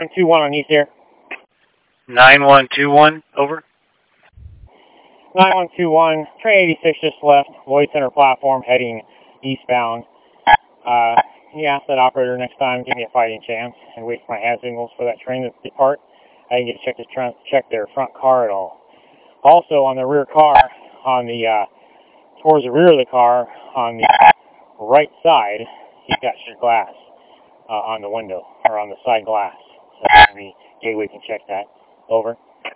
21 on East here. 9121, over. 9121, train 86 just left, Lloyd Center platform heading eastbound. He asked that operator next time give me a fighting chance and wait for my hand signals for that train to depart. I didn't get to check their front car at all. Also on the rear car, on the towards the rear of the car, on the right side, he's got sheet glass on the window, or on the side glass. So maybe Gateway can check that. Over.